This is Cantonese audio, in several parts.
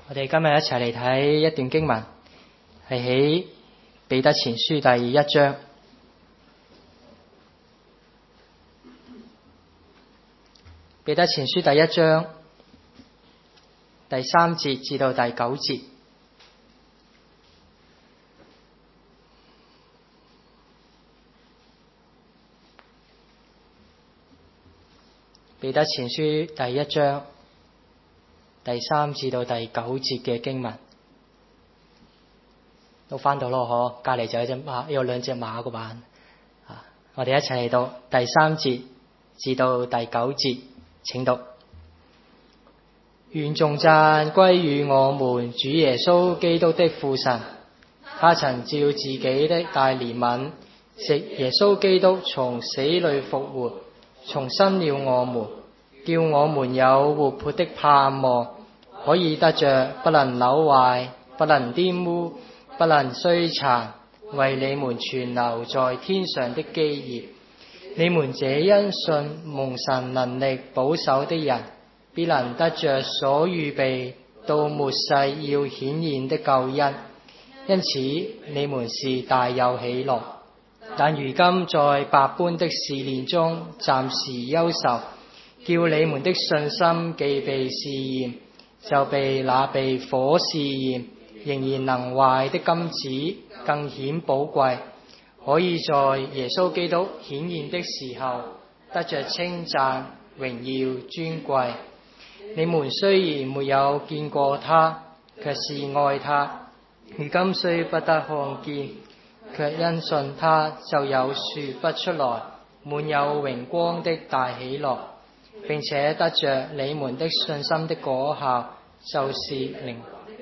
我哋今日一齊嚟睇一段經文，係喺彼得前書第1章。彼得前書第1章第3節至到第9節。彼得前書第1章第3至到第9節嘅經文，都翻到咯，隔籬就有隻馬，有兩隻馬個版。我哋一齊嚟到第3節至到第9節，請讀。願頌讚歸於我們主耶穌基督的父神，他曾照自己的大憐憫，藉耶穌基督從死裏復活，重生了我們，叫我們有活潑的盼望，可以得着不能朽壞、不能玷污、不能衰殘，為你們存留在天上的基業。你們這因信蒙神能力保守的人，必能得着所預備到末世要顯現的救恩。因此你們是大有喜樂。但如今在百般的試煉中暫時憂愁，叫你們的信心既被試驗，就被那被火試驗仍然能壞的金子更顯寶貴，可以在耶穌基督顯現的時候得着稱讚、榮耀、尊貴。你們雖然沒有見過他，卻是愛他；如今雖不得看見，卻因信他就有說不出來滿有榮光的大喜樂，並且得着你們的信心的果效，就是靈。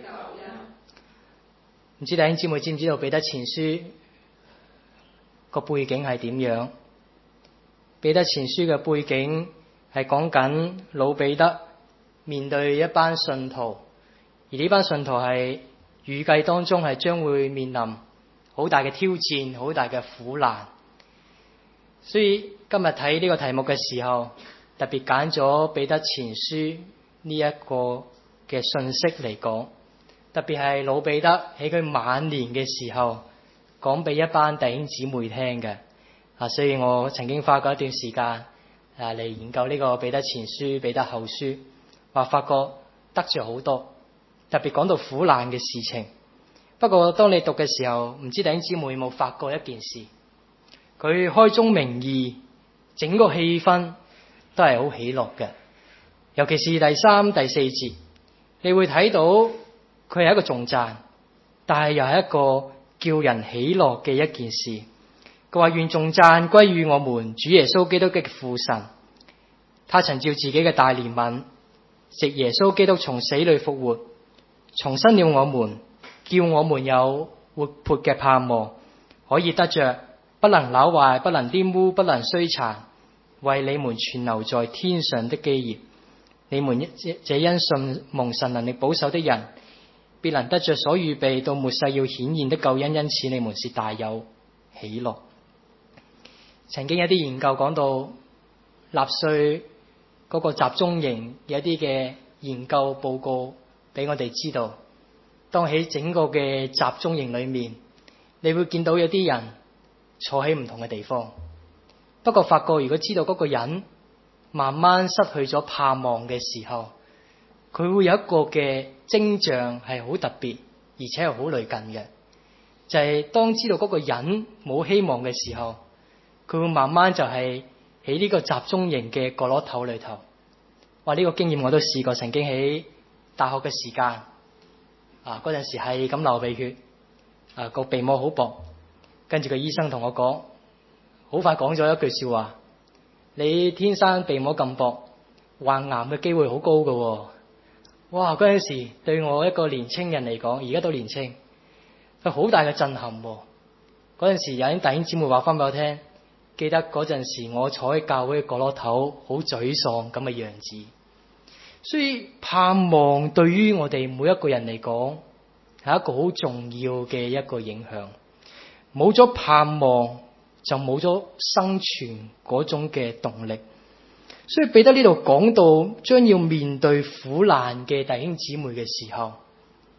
唔知弟兄姊妹知唔知道彼得前書個背景係點樣？彼得前書嘅背景係講緊老彼得面對一班信徒，而呢班信徒係預計當中係將會面臨好大嘅挑戰，好大嘅苦難。所以今日睇呢個題目嘅時候，特別揀咗彼得前書呢一個嘅信息嚟講，特別係老彼得喺佢晚年嘅時候講俾一班弟兄姊妹聽嘅。所以我曾經花過一段時間嚟研究呢個彼得前書、彼得後書，發覺得着好多，特別講到苦難嘅事情。不過當你讀嘅時候，唔知弟兄姊妹有冇發覺一件事，佢開宗明義，整個氣氛都係好喜樂嘅。尤其是第3、第4節，你會睇到佢係一個頌讚，但係又係一個叫人喜樂嘅一件事。佢話願頌讚歸於我們主耶穌基督的父神，他曾照自己嘅大憐憫，藉耶穌基督從死裏復活，重生了我們，叫我們有活潑嘅盼望，可以得着不能朽壞、不能玷污、不能衰殘，為你們存留在天上的基業。你們這因信蒙神能力保守的人，必能得着所預備到末世要顯現的救恩。因此你們是大有喜樂。曾經有啲研究講到納粹嗰個集中營有一啲嘅研究報告俾我哋知道，當喺整個嘅集中營裏面，你會見到有啲人坐喺唔同嘅地方，不過發覺如果知道嗰個人慢慢失去咗盼望嘅時候，佢會有一個嘅徵象係好特別，而且係好類近嘅，就係當知道嗰個人冇希望嘅時候，佢會慢慢就係喺呢個集中營嘅角落頭裏頭。哇！呢個經驗我都試過，曾經喺大學嘅時間嗰陣時係咁流鼻血，個鼻膜好薄，跟住個醫生同我講，好快講咗一句笑話：你天生鼻膜咁薄，患癌嘅機會好高㗎。哇！嗰陣時對我一個年青人嚟講，而家都年青，佢好大嘅震撼。嗰陣時有啲弟兄姊妹話翻俾我聽，記得嗰陣時我坐喺教會嘅角落頭，好沮喪咁嘅樣子。所以盼望對於我哋每一個人嚟講係一個好重要嘅一個影響。冇咗盼望就冇咗生存嗰種嘅動力。所以彼得呢度講到將要面對苦難嘅弟兄姊妹嘅時候，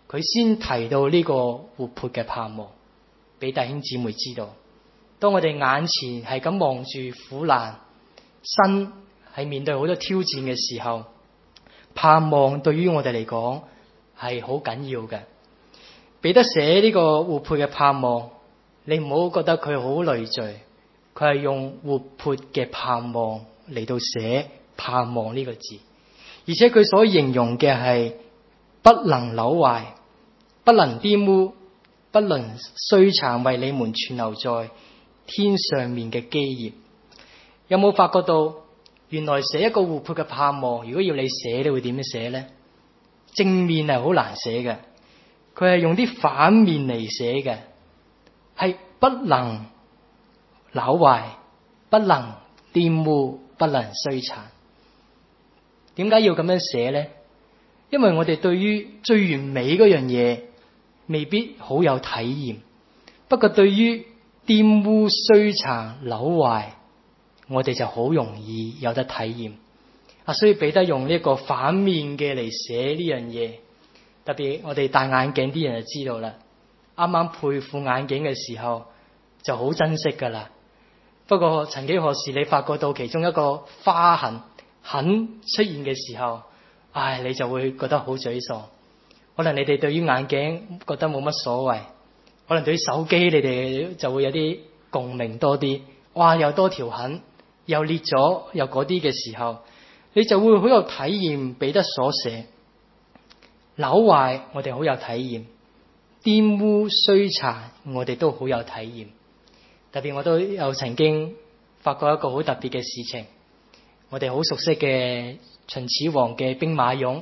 佢先提到呢個活潑嘅盼望，俾弟兄姊妹知道。當我哋眼前係咁望住苦難，身係面對好多挑戰嘅時候，盼望對於我哋嚟講係好緊要嘅。彼得寫呢個活潑嘅盼望，你唔好覺得佢好累贅，佢係用活潑嘅盼望嚟到寫盼望呢個字，而且佢所形容嘅係不能朽壞，不能玷污，不能衰殘，為你們存留在天上面嘅基業。有冇發覺到原來寫一個活潑嘅盼望，如果要你寫，你會點樣寫呢？正面係好難寫嘅，佢係用啲反面嚟寫嘅，係不能朽壞，不能玷污，不能衰殘。點解要咁樣寫呢？因為我哋對於最完美嗰樣嘢未必好有體驗，不過對於玷污、衰殘、朽壞，我哋就好容易有得體驗。所以彼得用呢個反面嘅嚟寫呢樣嘢，特別我哋戴眼鏡啲人就知道啦。啱啱配副眼鏡嘅時候就好珍惜噶啦。不過曾幾何時你發覺到其中一個花痕出現嘅時候，你就會覺得好沮喪。可能你哋對於眼鏡覺得冇乜所謂，可能對於手機你哋就會有啲共鳴多啲。哇，又多條痕，又裂咗，又嗰啲嘅時候，你就會好有體驗。彼得所寫朽壞，我哋好有體驗；玷污衰殘，我哋都好有體驗。特別我都有曾經發覺一個好特別嘅事情，我哋好熟悉嘅秦始皇嘅兵馬俑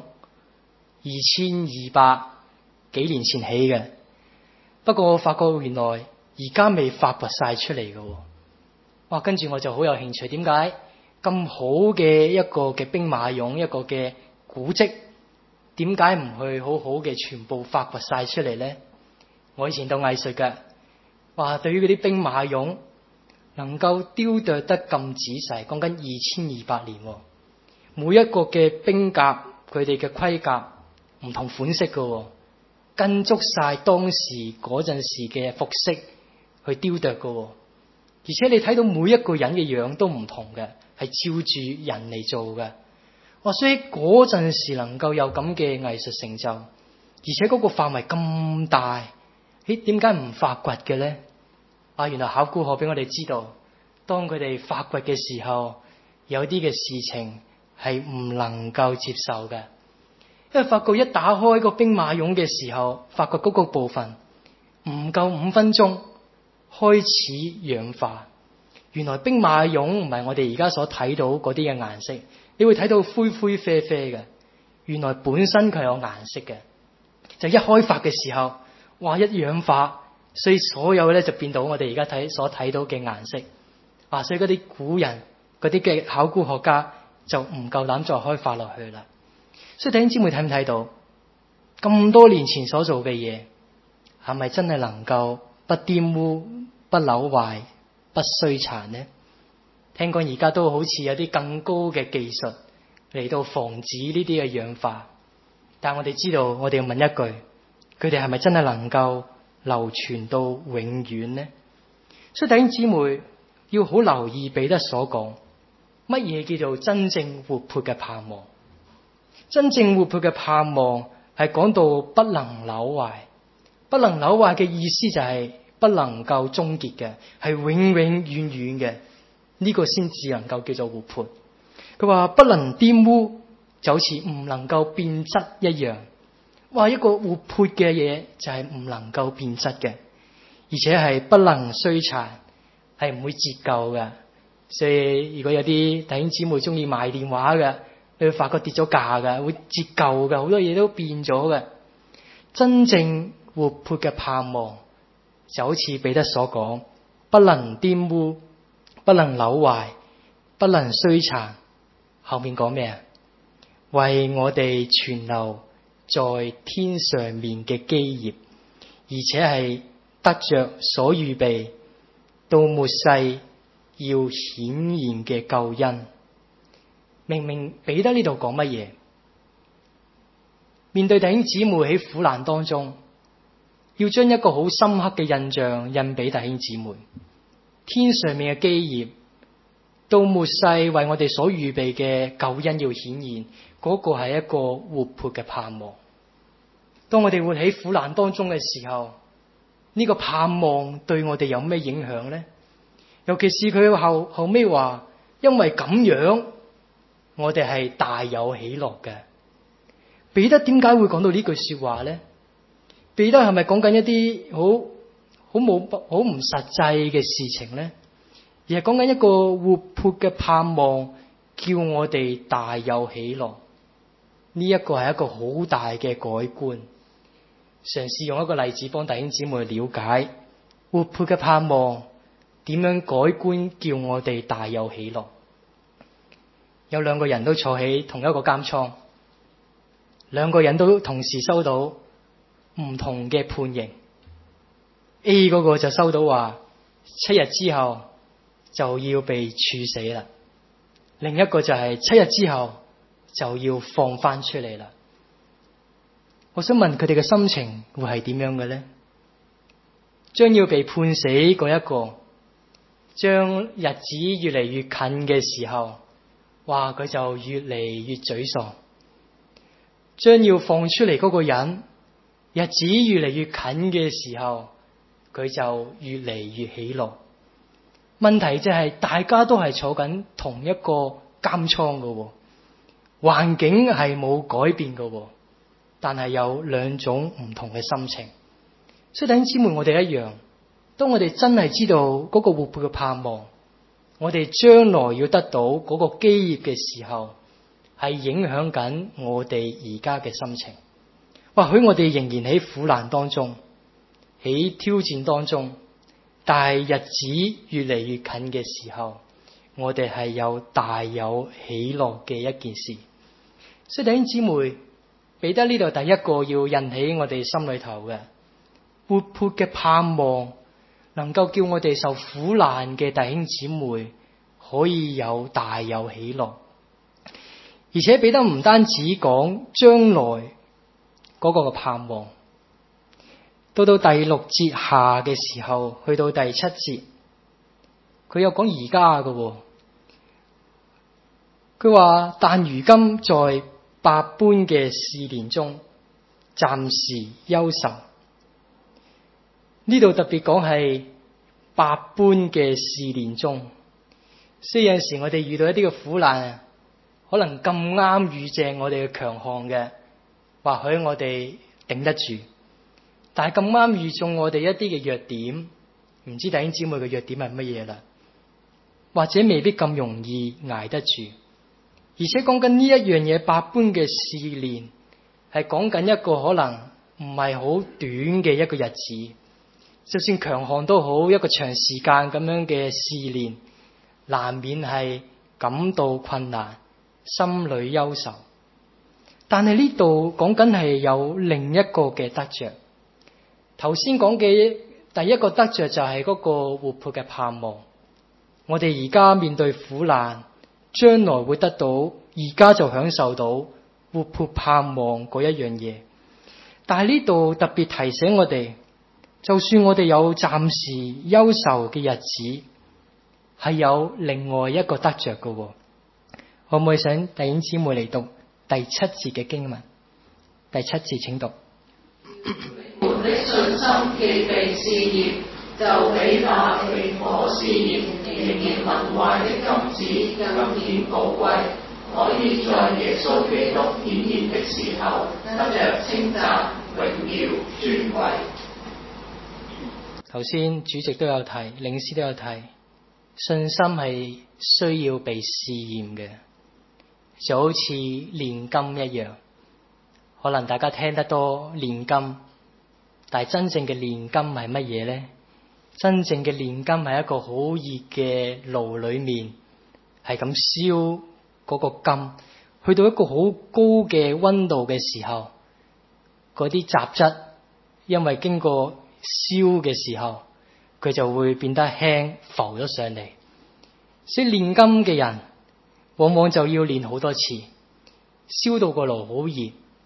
，2200幾年前起嘅。不過我發覺原來而家未發掘晒出嚟嘅。哇！跟住我就好有興趣，點解咁好嘅一個嘅兵馬俑，一個嘅古蹟，點解唔去好好嘅全部發掘晒出嚟呢？我以前讀藝術嘅，哇！對於嗰啲兵馬俑能夠雕琢得咁仔細，講緊2200年，每一個嘅兵甲佢哋嘅盔甲唔同款式嘅，跟足晒當時嗰陣時嘅服飾去雕琢嘅。而且你睇到每一個人嘅樣都唔同嘅，係照住人嚟做嘅。所以嗰陣時能夠有咁嘅藝術成就，而且嗰個範圍咁大，點解唔發掘嘅咧？原來考古學俾我哋知道，當佢哋發掘嘅時候，有啲嘅事情係唔能夠接受嘅。因為發覺一打開個兵馬俑嘅時候，發覺嗰個部分唔夠5分鐘開始氧化。原來兵馬俑唔係我哋而家所睇到嗰啲嘅顏色，你會睇到灰灰啡啡嘅。原來本身佢係有顏色嘅，就一開發嘅時候，哇！一氧化，所以所有咧就變到我哋而家所睇到嘅顏色。所以嗰啲古人嗰啲嘅考古學家就唔夠膽再開發落去啦。所以弟兄姊妹睇唔睇到咁多年前所做嘅嘢，係咪真係能夠不玷污、不朽壞、不衰殘呢？聽講而家都好似有啲更高嘅技術嚟到防止呢啲嘅氧化，但我哋知道，我哋要問一句，佢哋係咪真係能夠流傳到永遠呢？所以弟兄姊妹要好留意彼得所講，乜嘢叫做真正活潑嘅盼望？真正活潑嘅盼望係講到不能朽壞，不能朽壞嘅意思就係不能夠終結嘅，係永永遠遠嘅，呢個先至能夠叫做活潑。佢話不能玷污，就好似唔能夠變質一樣。哇！一個活潑嘅嘢就係唔能夠變質嘅，而且係不能衰殘，係唔會折舊嘅。所以如果有啲弟兄姊妹中意賣電話嘅，你會發覺跌咗價嘅，會折舊嘅，好多嘢都變咗嘅。真正活潑嘅盼望就好似彼得所講，不能玷污，不能朽壞，不能衰殘。後面講咩啊？為我哋存留在天上面嘅基業，而且係得着所預備到末世要顯現嘅救恩。明明彼得呢度講乜嘢？ 面對弟兄姊妹喺苦難當中，要將一個好深刻嘅印象印俾弟兄姊妹。天上面嘅基業到末世為我哋所預備嘅救恩要顯現，嗰個係一個活潑嘅盼望。當我哋活喺苦難當中嘅時候，呢個盼望對我哋有咩影響呢？尤其是佢後尾話，因為咁樣我哋係大有喜樂嘅。彼得點解會講到呢句說話呢？彼得係咪講緊一啲好唔實際嘅事情呢？而係講緊一個活潑嘅盼望，叫我哋大有喜樂。呢一個係一個好大嘅改觀。嘗試用一個例子幫弟兄姊妹了解活潑嘅盼望點樣改觀，叫我哋大有喜樂。有兩個人都坐喺同一個監倉，兩個人都同時收到唔同嘅判刑。A 嗰個就收到話7日之後就要被處死啦，另一個就係7日之後就要放翻出嚟啦。我想問佢哋嘅心情會係點樣嘅呢？將要被判死嗰一個，將日子越嚟越近嘅時候，哇，佢就越嚟越沮喪。將要放出嚟嗰個人，日子越嚟越近嘅時候，佢就越嚟越喜樂。問題就係大家都係坐緊同一個監倉嘅，環境係冇改變嘅，但係有兩種唔同嘅心情。所以弟兄姊妹，我哋一樣，當我哋真係知道嗰個活潑嘅盼望，我哋將來要得到嗰個基業嘅時候，係影響緊我哋而家嘅心情。或許我哋仍然喺苦難當中，喺挑戰當中，但係日子越嚟越近嘅時候，我哋係有大有喜樂嘅一件事。所以弟兄姊妹，彼得呢度第一個要印喺我哋心裏頭嘅活潑嘅盼望，能夠叫我哋受苦難嘅弟兄姊妹可以有大有喜樂。而且彼得唔單止講將來嗰個嘅盼望，到第6節下嘅時候，去到第7節，佢又講而家嘅。佢話但如今在百般嘅試煉中，暫時憂愁。呢度特別講係百般嘅試煉中，所以有陣時我哋遇到一啲嘅苦難，可能咁啱遇正我哋嘅強項嘅，或許我哋頂得住。但係咁啱遇中我哋一啲嘅弱點，唔知弟兄姊妹嘅弱點係乜嘢啦？或者未必咁容易捱得住。而且講緊呢一樣嘢，百般嘅試煉，係講緊一個可能唔係好短嘅一個日子。就算強項都好，一個長時間咁樣嘅試煉，難免係感到困難，心裏憂愁。但係呢度講緊係有另一個嘅得着。頭先講嘅第一個得着就係嗰個活潑嘅盼望。我哋而家面對苦難，將來會得到，而家就享受到活潑盼望嗰一樣嘢。但係呢度特別提醒我哋，就算我哋有暫時憂愁嘅日子，係有另外一個得着嘅。可唔可以請弟兄姊妹嚟讀第7節嘅經文？第7節請讀。 你們的信心既被試驗，就比那被火試驗仍然能壞的金子更顯寶貴，可以在耶穌基督顯現的時候得着稱讚、榮耀、尊貴。 頭先主席都有提，領詩都有提，信心係需要被試驗嘅，就好似煉金一樣。可能大家聽得多煉金，但係真正嘅煉金係乜嘢呢？真正嘅煉金係一個好熱嘅爐裏面，係咁燒嗰個金，去到一個好高嘅溫度嘅時候，嗰啲雜質因為經過燒嘅時候，佢就會變得輕，浮咗上嚟。所以煉金嘅人往往就要煉好多次，燒到個爐好熱，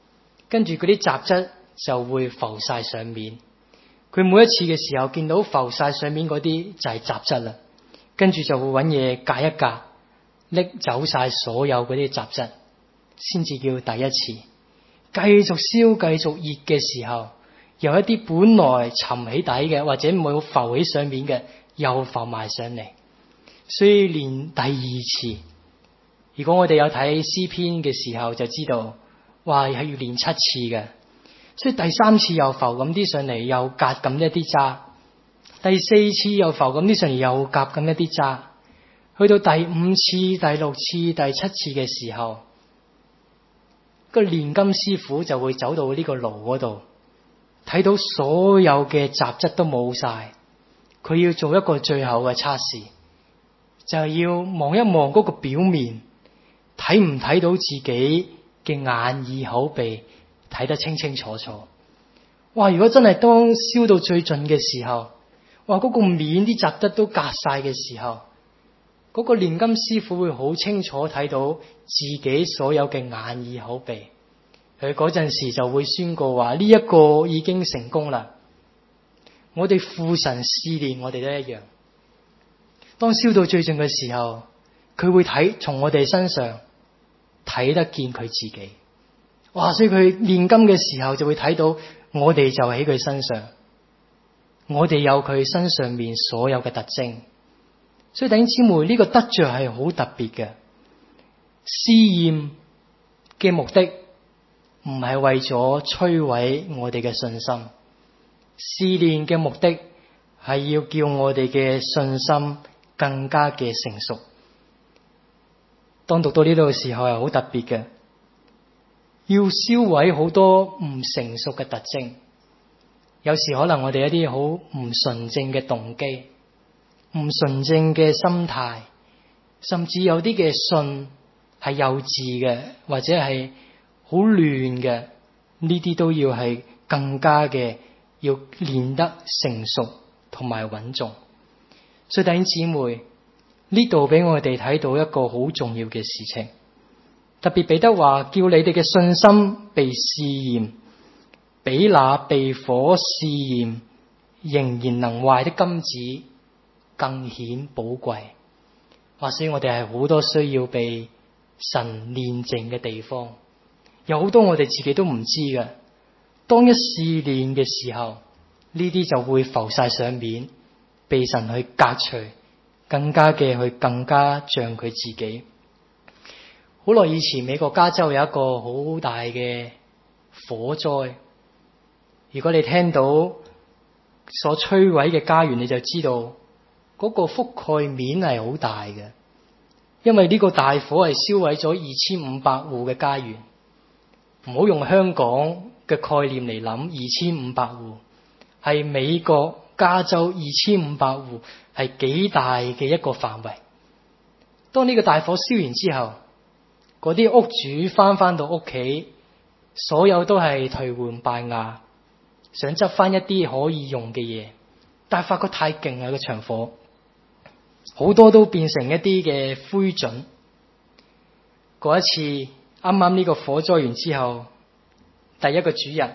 跟住嗰啲雜質就會浮晒上面。佢每一次嘅時候見到浮晒上面嗰啲就係雜質啦，跟住就會揾嘢隔一隔，拎走晒所有嗰啲雜質，先至叫第一次。繼續燒繼續熱嘅時候，由一啲本來沉起底嘅或者冇浮起上面嘅，又浮埋上嚟。所以練第二次，如果我哋有睇詩篇嘅時候就知道，哇，係要練7次嘅。所以第3次又浮咁啲上嚟，又隔咁一啲渣；第4次又浮咁啲上嚟，又夾咁一啲渣。去到第5次、第6次、第7次嘅時候，個煉金師傅就會走到呢個爐嗰度，睇到所有嘅雜質都冇晒，佢要做一個最後嘅測試，就係要望一望嗰個表面，睇唔睇到自己嘅眼耳口鼻，睇得清清楚楚。哇！如果真係當燒到最盡嘅時候，哇！嗰個面啲雜質都隔晒嘅時候，嗰個煉金師傅會好清楚睇到自己所有嘅眼耳口鼻。佢嗰陣時就會宣告話：呢一個已經成功啦。我哋父神試煉我哋都一樣。當燒到最盡嘅時候，佢會從我哋身上睇得見佢自己。哇！所以佢煉金嘅時候就會睇到我哋就喺佢身上，我哋有佢身上面所有嘅特徵。所以弟兄姊妹，呢個得着係好特別嘅。試驗嘅目的唔係為咗摧毀我哋嘅信心，試煉嘅目的係要叫我哋嘅信心更加嘅成熟。當讀到呢度嘅時候係好特別嘅。要銷毀好多唔成熟嘅特徵，有時可能我哋一啲好唔純正嘅動機、唔純正嘅心態，甚至有啲嘅信係幼稚嘅，或者係好亂嘅，呢啲都要係更加嘅要練得成熟同埋穩重。所以弟兄姊妹，呢度俾我哋睇到一個好重要嘅事情。特別彼得話，叫你哋嘅信心被試驗，比那被火試驗仍然能壞的金子更顯寶貴。所以我哋係好多需要被神煉淨嘅地方，有好多我哋自己都唔知嘅。當一試煉嘅時候，呢啲就會浮晒上面，被神去革除，更加像佢自己。好耐以前，美國加州有一個好大嘅火災。如果你聽到所摧毀嘅家園，你就知道嗰個覆蓋面係好大嘅，因為呢個大火係燒毀咗2500戶嘅家園。唔好用香港嘅概念嚟諗，2500戶係美國加州2500戶，係幾大嘅一個範圍。當呢個大火燒完之後，嗰啲屋主翻到屋企，所有都係頹垣敗瓦，想執翻一啲可以用嘅嘢，但係發覺太勁啦，個場火，好多都變成一啲嘅灰燼。嗰一次啱啱呢個火災完之後，第一個主日，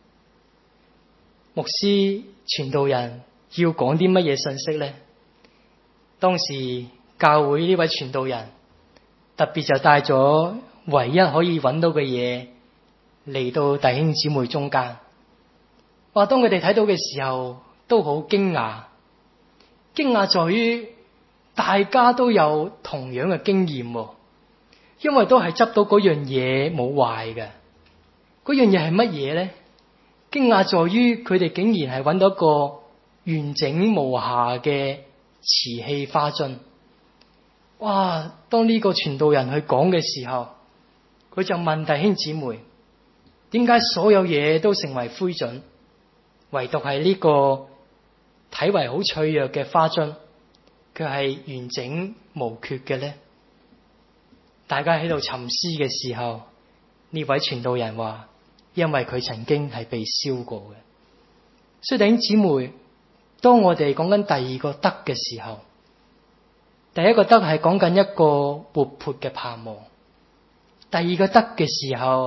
牧師傳道人要講啲乜嘢信息呢？當時教會呢位傳道人特別就帶咗唯一可以揾到嘅嘢嚟到弟兄姊妹中間。當佢哋睇到嘅時候都好驚訝在於大家都有同樣嘅經驗，因為都係執到嗰樣嘢冇壞嘅。嗰樣嘢係乜嘢呢？驚訝在於佢哋竟然係揾到一個完整無瑕嘅瓷器花樽。哇！當呢個傳道人去講嘅時候，佢就問弟兄姊妹：點解所有嘢都成為灰燼，唯獨係呢個睇為好脆弱嘅花樽，佢係完整無缺嘅呢？大家喺度沉思嘅時候，呢位傳道人話：因為佢曾經係被燒過嘅。所以弟兄姊妹，當我哋講緊第二個得嘅時候，第一個得係講緊一個活潑嘅盼望，第二個得嘅時候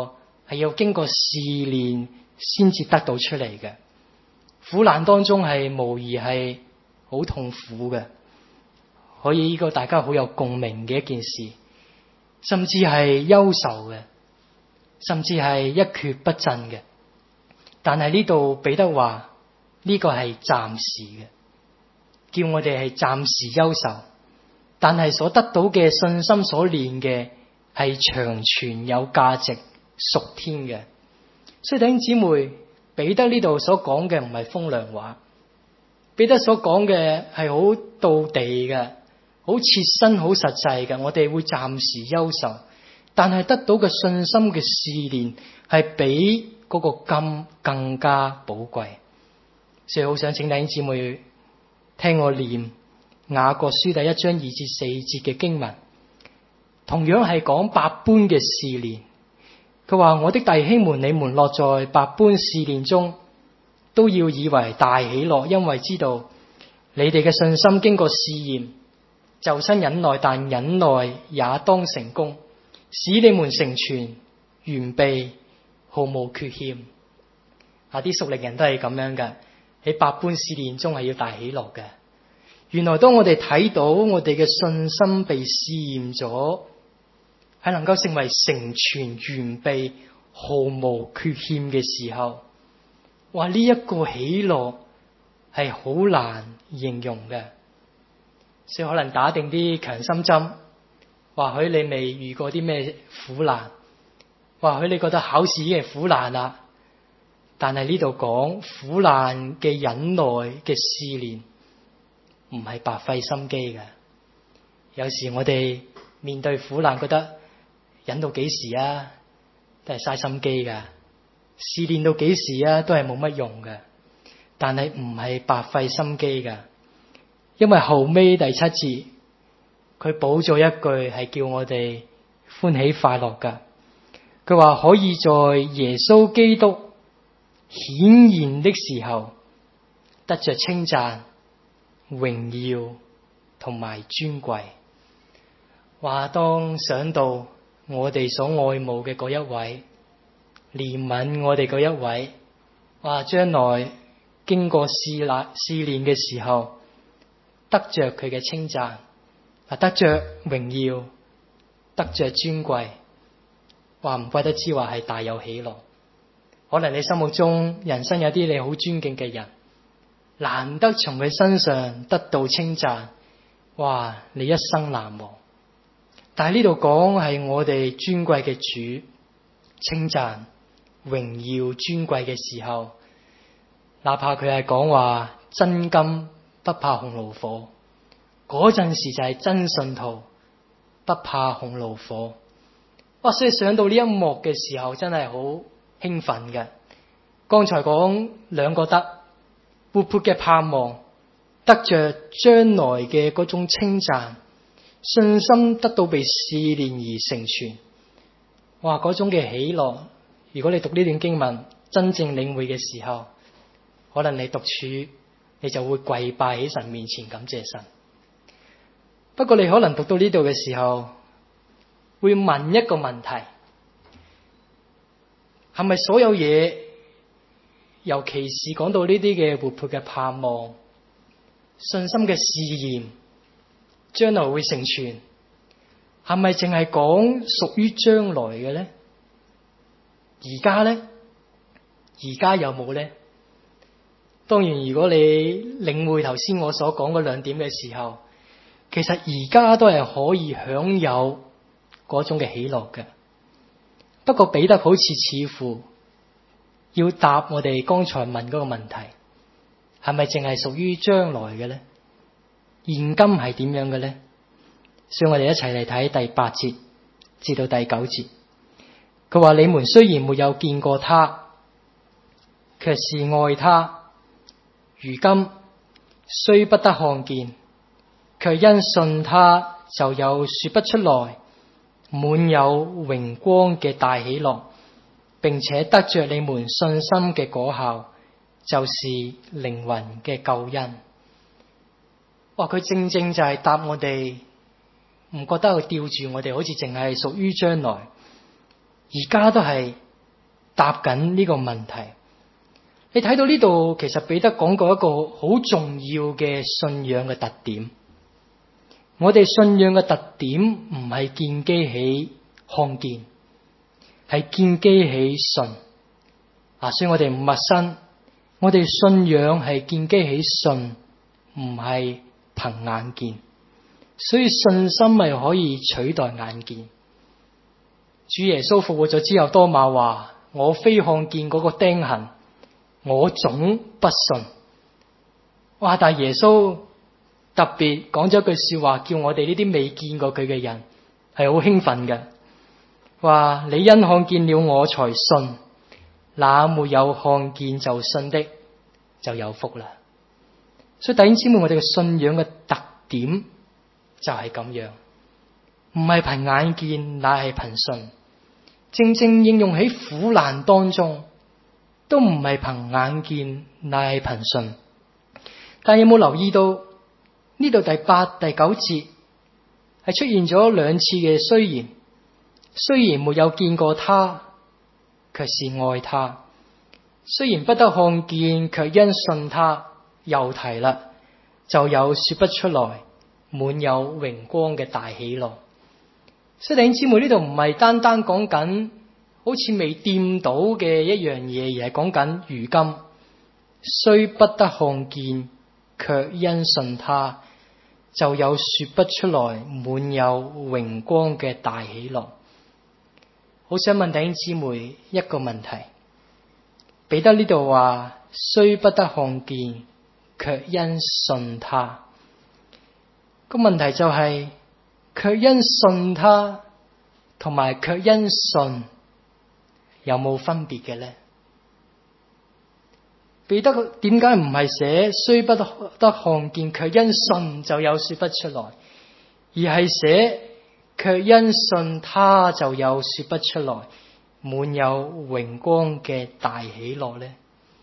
係要經過試煉先至得到出嚟嘅。苦難當中係無疑係好痛苦嘅，可以呢個大家好有共鳴嘅一件事，甚至係憂愁嘅，甚至係一蹶不振嘅。但係呢度彼得話呢個係暫時嘅，叫我哋係暫時憂愁，但係所得到嘅信心所練嘅係長存有價值屬天嘅。所以弟兄姊妹，彼得呢度所講嘅唔係風涼話，彼得所講嘅係好道地嘅，好切身好實際嘅。我哋會暫時憂愁，但係得到嘅信心嘅試煉係比嗰個金更加寶貴。所以好想請弟兄姊妹聽我念雅各書第1章2至4節嘅經文，同樣係講百般嘅試煉。佢話：我的弟兄們，你們落在百般試煉中，都要以為大喜樂，因為知道你哋嘅信心經過試驗，就生忍耐，但忍耐也當成功，使你們成全完備，毫無缺欠。啲屬靈人都係咁樣嘅，喺百般試煉中係要大喜樂嘅。原來當我哋睇到我哋嘅信心被試驗咗，係能夠成為成全完備毫無缺欠嘅時候，哇！呢一個喜樂係好難形容嘅。所以可能打定啲強心針，或許你未遇過啲咩苦難，或許你覺得考試已經係苦難啦，但係呢度講苦難嘅忍耐嘅試煉唔係白費心機嘅。有時我哋面對苦難覺得忍到幾時啊，都係嘥心機噶，試煉到幾時啊，都係冇乜用嘅。但係唔係白費心機噶，因為後尾第7節佢補咗一句係叫我哋歡喜快樂噶。佢話可以在耶穌基督顯現的時候得着稱讚、榮耀同埋尊貴。話當想到我哋所愛慕嘅嗰一位，憐憫我哋嗰一位，話將來經過試煉嘅時候，得着佢嘅稱讚，得着榮耀，得着尊貴，話唔怪得知話係大有喜樂。可能你心目中人生有啲你好尊敬嘅人，難得從佢身上得到稱讚，哇！你一生難忘。但係呢度講係我哋尊貴嘅主稱讚、榮耀、尊貴嘅時候，哪怕佢係講話真金不怕紅爐火，嗰陣時就係真信徒不怕紅爐火。哇！所以想到呢一幕嘅時候，真係好興奮嘅。剛才講兩個得，活潑嘅盼望，得着將來嘅嗰種稱讚，信心得到被試煉而成全。哇！嗰種嘅喜樂，如果你讀呢段經文真正領會嘅時候，可能你獨處你就會跪拜喺神面前感謝神。不過你可能讀到呢度嘅時候，會問一個問題，係咪所有嘢，尤其是講到呢啲嘅活潑嘅盼望、信心嘅試驗，將來會成全，係咪淨係講屬於將來嘅咧？而家咧？而家有冇咧？當然，如果你領會頭先我所講嗰兩點嘅時候，其實而家都係可以享有嗰種嘅喜樂嘅。不過彼得好似乎要答我哋剛才問嗰個問題，係咪淨係屬於將來嘅咧？現今係點樣嘅咧？所以我哋一齊嚟睇第8節至到第9節。佢話：你們雖然沒有見過他，卻是愛他。如今雖不得看見，卻因信他，就有說不出來滿有榮光嘅大喜樂，並且得着你們信心嘅果效，就是靈魂嘅救恩。哇！佢正正就係答我哋，唔覺得佢吊住我哋，好似淨係屬於將來，而家都係答緊呢個問題。你睇到呢度，其實彼得講過一個好重要嘅信仰嘅特點。我哋信仰嘅特點唔係建基起看見，係建基起信。所以我哋唔陌生，我哋信仰係建基起信，唔係憑眼見。所以信心係可以取代眼見。主耶穌復活咗之後，多馬話：我非看見嗰個釘痕，我總不信。但係耶穌特別講咗一句說話，叫我哋呢啲未見過佢嘅人係好興奮嘅。話你因看見了我才信，那沒有看見就信的就有福啦。所以弟兄姊妹，我哋嘅信仰嘅特點就係咁樣，唔係憑眼見，乃係憑信。正正應用喺苦難當中，都唔係憑眼見，乃係憑信。但有冇留意到呢度第8、第9節係出現咗2次嘅雖然沒有見過他，卻是愛他；雖然不得看見，卻因信他。又提啦，就有說不出來，滿有榮光嘅大喜樂。所以弟兄姊妹，呢度唔係單單講緊好似未掂到嘅一樣嘢，而係講緊如今雖不得看見，卻因信他，就有說不出來，滿有榮光嘅大喜樂。好想問弟兄姊妹一個問題，彼得呢度話雖不得看見，卻因信他，個問題就係卻因信他同埋卻因信有冇分別嘅呢？彼得點解唔係寫雖不得看見，卻因信就有說不出來，而係寫卻因信他就有說不出來，滿有榮光嘅大喜樂呢？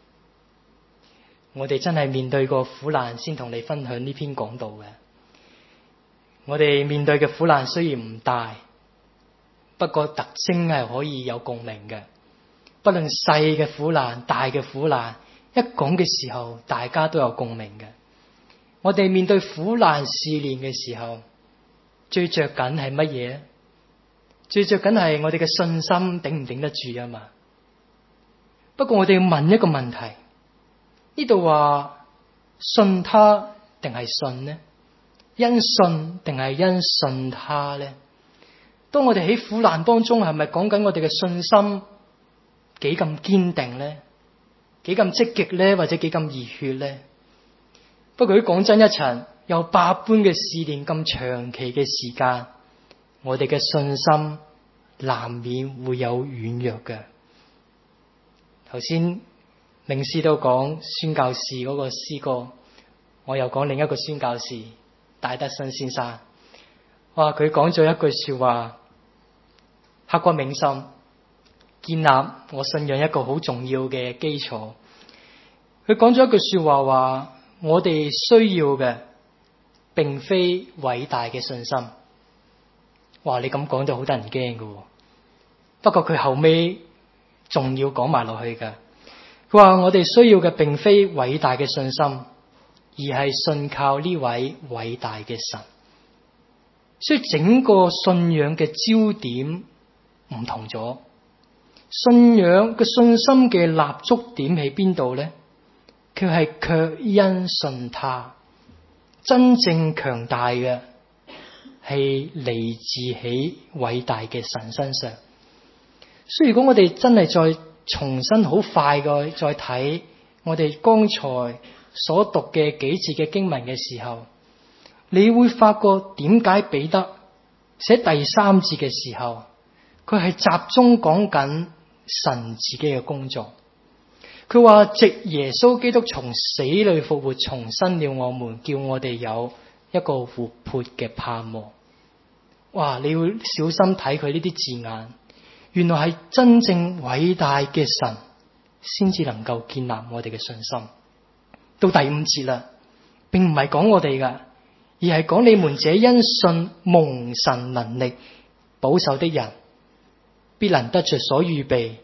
我哋真係面對過苦難先同你分享呢篇講道嘅。我哋面對嘅苦難雖然唔大，不過特徵係可以有共鳴嘅。不論細嘅苦難、大嘅苦難，一講嘅時候，大家都有共鳴嘅。我哋面對苦難試煉嘅時候，最着緊係乜嘢？最着緊係我哋嘅信心頂唔頂得住啊嘛。不過我哋要問一個問題，呢度話信他定係信呢？因信定係因信他呢？當我哋喺苦難當中，係咪講緊我哋嘅信心幾咁堅定呢？幾咁積極呢？或者幾咁熱血呢？不過如果講真一層，有百般嘅試煉咁長期嘅時間，我哋嘅信心難免會有軟弱嘅。頭先領詩都講宣教士嗰個詩歌，我又講另一個宣教士戴德生先生。哇，佢講咗一句說話，刻骨銘心，建立我信仰一個好重要嘅基礎。佢講咗一句說話，話我哋需要嘅並非偉大嘅信心。哇，你咁講就好得人驚㗎。不過佢後尾仲要講埋落去㗎。佢話我哋需要嘅並非偉大嘅信心，而係信靠呢位偉大嘅神。所以整個信仰嘅焦點唔同咗。信仰嘅信心嘅立足點喺邊度呢？佢係卻因信他。真正強大嘅係嚟自喺偉大嘅神身上。所以如果我哋真係再重新好快嘅再睇我哋剛才所讀嘅幾節嘅經文嘅時候，你會發覺點解彼得寫第3節嘅時候，佢係集中講緊神自己嘅工作。佢話藉耶穌基督從死裏復活，重生了我們，叫我哋有一個活潑嘅盼望。哇！你要小心睇佢呢啲字眼，原來係真正偉大嘅神先至能夠建立我哋嘅信心。到第5節啦，並唔係講我哋噶，而係講你們這因信蒙神能力保守的人，必能得着所預備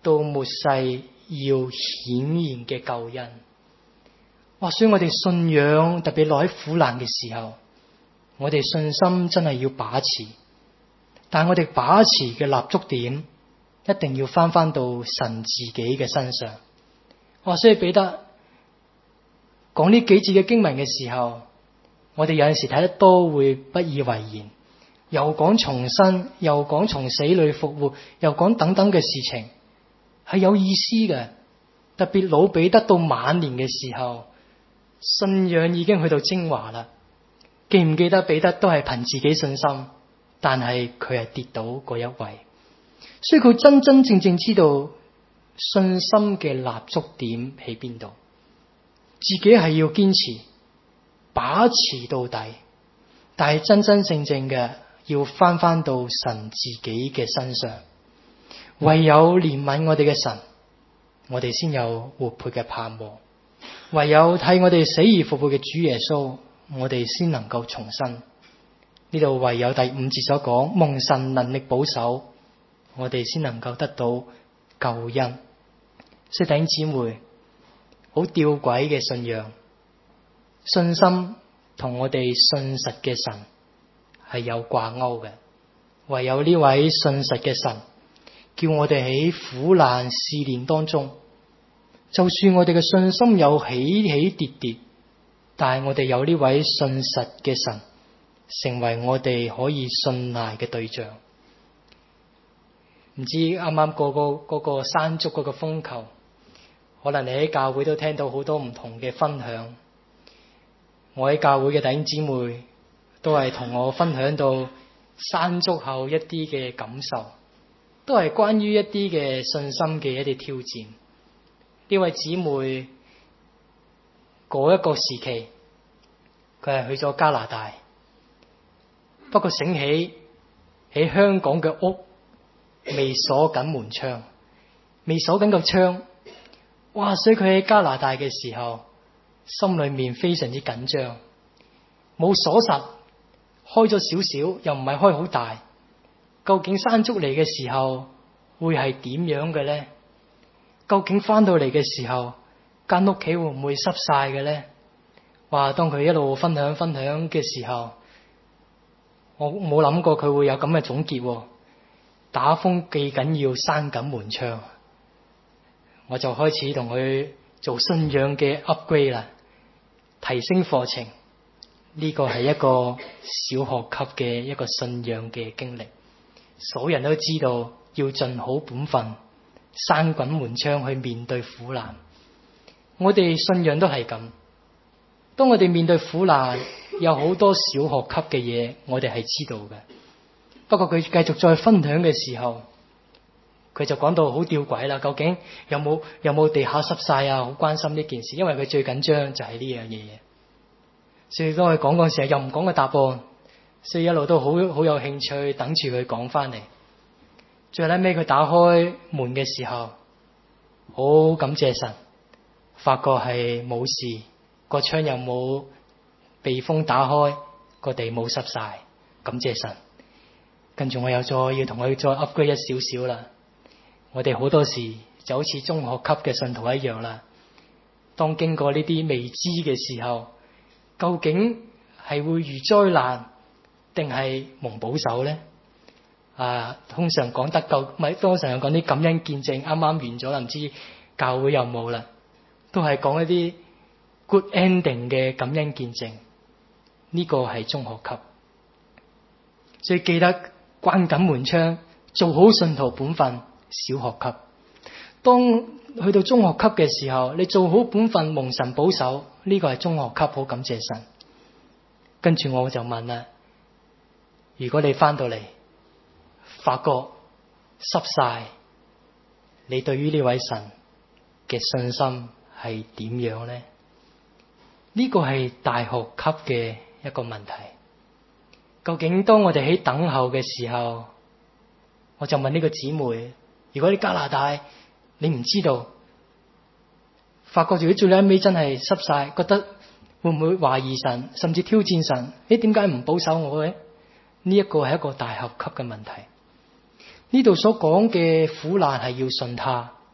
到末世要顯現嘅救恩。所以我哋信仰特別落喺苦難嘅時候，我哋信心真係要把持，但係我哋把持嘅立足點一定要翻到神自己嘅身上。所以彼得講呢幾節嘅經文嘅時候，我哋有陣時睇得多會不以為然，又講重生，又講從死裏復活，又講等等嘅事情，係有意思嘅。特別老彼得到晚年嘅時候，信仰已經去到精華啦。記唔記得彼得都係憑自己信心，但係佢係跌倒嗰一位，所以佢真真正正知道信心嘅立足點喺邊度，自己係要堅持把持到底，但係真真正正嘅要翻到神自己嘅身上。唯有憐憫我哋嘅神，我哋先有活潑嘅盼望。唯有替我哋死而復活嘅主耶穌，我哋先能夠重生。呢度唯有第5節所講，蒙神能力保守，我哋先能夠得到救恩。所以弟兄姊妹，好吊詭嘅信仰，信心同我哋信實嘅神係有掛鈎嘅。唯有呢位信實嘅神，叫我哋喺苦難試煉當中，就算我哋嘅信心有起起跌跌，但係我哋有呢位信實嘅神，成為我哋可以信賴嘅對象。唔知啱啱嗰個山竹嗰個風球，可能你喺教會都聽到好多唔同嘅分享。我喺教會嘅弟兄姊妹都係同我分享到山竹後一啲嘅感受，都係關於一啲嘅信心嘅一啲挑戰。呢位姊妹嗰一個時期，佢係去咗加拿大，不過醒起喺香港嘅屋未鎖緊門窗，未鎖緊個窗，所以佢喺加拿大嘅時候，心裏面非常之緊張，冇鎖實，開咗少少，又唔係開好大，究竟山竹嚟嘅時候會係點樣嘅咧？究竟翻到嚟嘅時候，間屋企會唔會濕晒嘅咧？當佢一路分享嘅時候，我冇諗過佢會有咁嘅總結。打風記緊要閂緊門窗，我就開始同佢做信仰嘅 upgrade 啦，提升課程。呢個係一個小學級嘅一個信仰嘅經歷，所有人都知道要盡好本分，閂緊門窗去面對苦難。我哋信仰都係咁，當我哋面對苦難，有好多小學級嘅嘢我哋係知道嘅。不過佢繼續再分享嘅時候，佢就講到好吊詭啦。究竟有冇地下濕晒啊？好關心呢件事，因為佢最緊張就係呢樣嘢。所以當佢講嗰時候，又唔講個答案，所以一路都好有興趣等住佢講翻嚟。最後尾佢打開門嘅時候，好感謝神，發覺係冇事，個窗又冇被風打開，個地冇濕晒，感謝神。跟住我又再要同佢再 upgrade 一少少啦。我哋好多時就好似中學級嘅信徒一樣啦。當經過呢啲未知嘅時候，究竟係會遇災難定係蒙保守咧？通常講得夠，通常講啲感恩見證，啱啱完咗啦，唔知教會有冇啦，都係講一啲 good ending 嘅感恩見證。呢個係中學級，所以記得關緊門窗，做好信徒本分。小學級，當去到中學級嘅時候，你做好本分，蒙神保守，呢個係中學級，好感謝神。跟住我就問啦，如果你翻到嚟發覺濕晒，你對於呢位神嘅信心係點樣呢？呢個係大學級嘅一個問題。究竟當我哋喺等候嘅時候，我就問呢個姊妹，如果你加拿大你唔知道，發覺自己最尾真係濕晒，覺得會唔會懷疑神，甚至挑戰神？點解唔保守我嘅？呢一個係一個大學級嘅問題。呢度所講嘅苦難係要信他，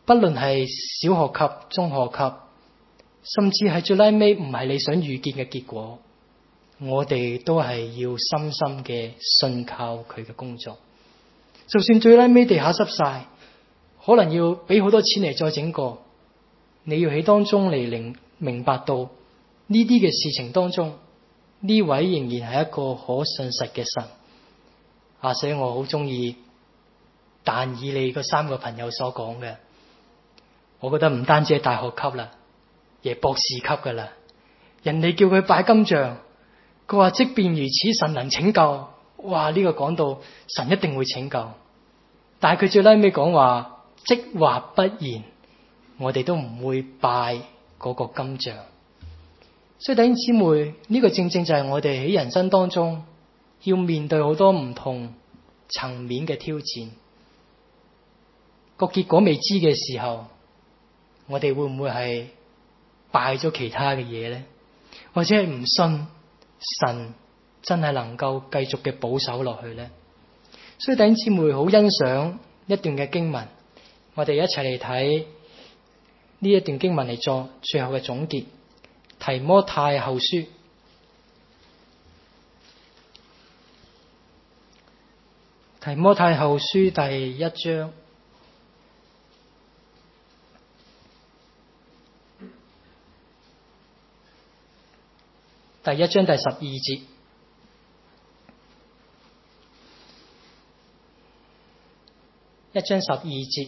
不論係小學級、中學級，甚至係最拉尾唔係你想預見嘅結果，我哋都係要深深嘅信靠佢嘅工作。就算最拉尾地下濕晒，可能要俾好多錢嚟再整過，你要喺當中嚟明白到呢啲嘅事情當中，呢位仍然係一個可信實嘅神。所以我好中意但以理嗰三個朋友所講嘅，我覺得唔單止係大學級啦，而係博士級噶啦。人哋叫佢拜金像，佢話即便如此，神能拯救。哇！呢個講到神一定會拯救，但係佢最拉尾講話，即或不然，我哋都唔會拜嗰個金像。所以弟兄姊妹，呢個正正就係我哋喺人生當中要面對好多唔同層面嘅挑戰。個結果未知嘅時候，我哋會唔會係拜咗其他嘅嘢呢？或者係唔信神真係能夠繼續嘅保守落去呢？所以弟兄姊妹好欣賞一段嘅經文，我哋一齊嚟睇呢一段經文嚟做最後嘅總結。提摩太後書第一章第12節。1章12節，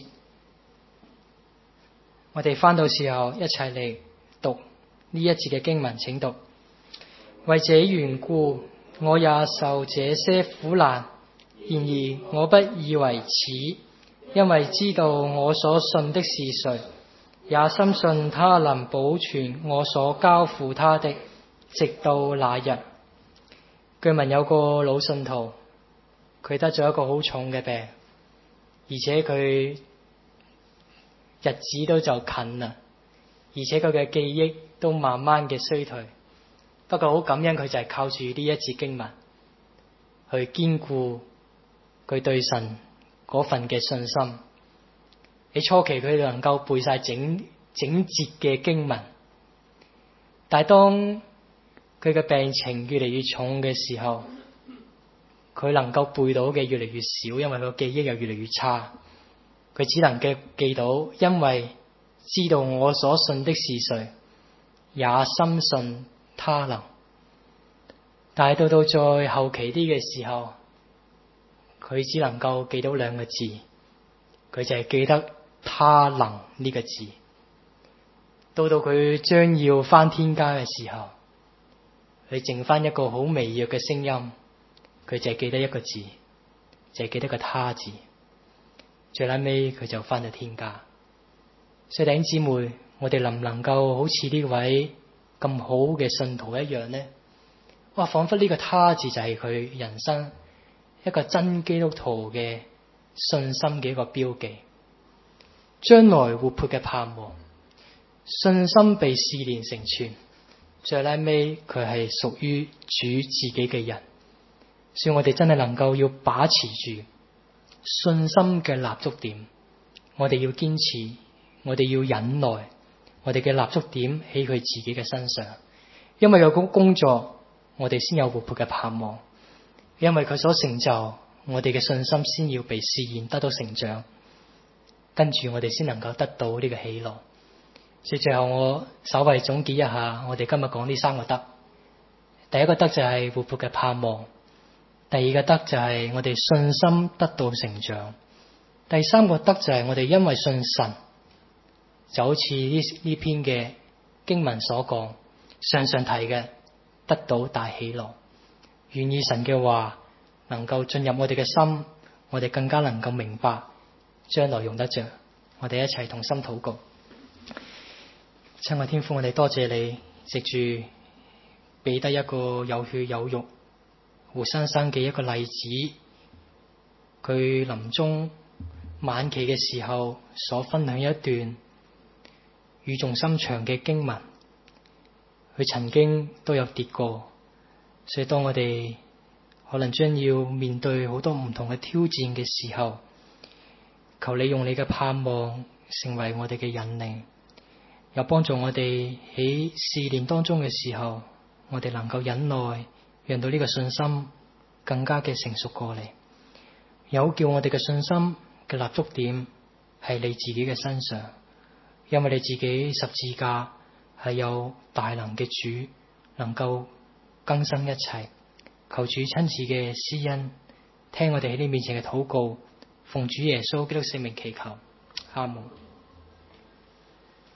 我哋翻到時候一齊嚟讀呢一節嘅經文，請讀。為這緣故，我也受這些苦難，然而我不以為恥，因為知道我所信的是誰，也深信他能保存我所交付他的，直到那日。據聞有個老信徒，佢得咗一個好重嘅病，而且佢日子都就近啦，而且佢嘅記憶都慢慢嘅衰退。不過好感恩，佢就係靠住呢一節經文去堅固佢對神嗰份嘅信心。喺初期佢能夠背晒整節嘅經文，但係當佢嘅病情越嚟越重嘅時候，佢能夠背到嘅越嚟越少，因為佢個記憶又越嚟越差。佢只能嘅記到，因為知道我所信的是誰，也深信他能。但係到再後期啲嘅時候，佢只能夠記到兩個字，佢就係記得他能呢個字。到佢將要返天家嘅時候，佢剩返一個好微弱嘅聲音，佢就係記得一個字，就係記得個他字。最後尾佢就返咗天家。所以弟兄姊妹，我哋能唔能夠好似呢位咁好嘅信徒一樣呢？哇！仿佛呢個他字就係佢人生一個真基督徒嘅信心嘅一個標記，將來活潑嘅盼望，信心被試煉成全，最後尾佢係屬於主自己嘅人。所以我哋真係能夠要把持住信心嘅立足點，我哋要堅持，我哋要忍耐，我哋嘅立足點喺佢自己嘅身上，因為有工作，我哋先有活潑嘅盼望，因為佢所成就，我哋嘅信心先要被試驗得到成長，跟住我哋先能夠得到呢個喜樂。所以最後我稍微總結一下，我哋今日講呢三個德。第一個德就係活潑嘅盼望，第二個德就係我哋信心得到成長，第三個德就係我哋因為信神，就好似呢篇嘅經文所講，上提嘅得到大喜樂。願意神嘅話能夠進入我哋嘅心，我哋更加能夠明白將來用得着。我哋一齊同心禱告。親愛天父，我哋多謝你藉住俾得一個有血有肉活生生嘅一個例子，佢臨終晚期嘅時候所分享一段語重心長嘅經文。佢曾經都有跌過，所以當我哋可能將要面對好多唔同嘅挑戰嘅時候，求你用你嘅盼望成為我哋嘅引領，又幫助我哋喺試煉當中嘅時候，我哋能夠忍耐，讓到呢個信心更加嘅成熟過嚟。有叫我哋嘅信心嘅立足點係你自己嘅身上，因為你自己十字架係有大能嘅主，能夠更新一切。求主親自嘅施恩，聽我哋喺你面前嘅禱告，奉主耶穌基督聖名祈求，阿門。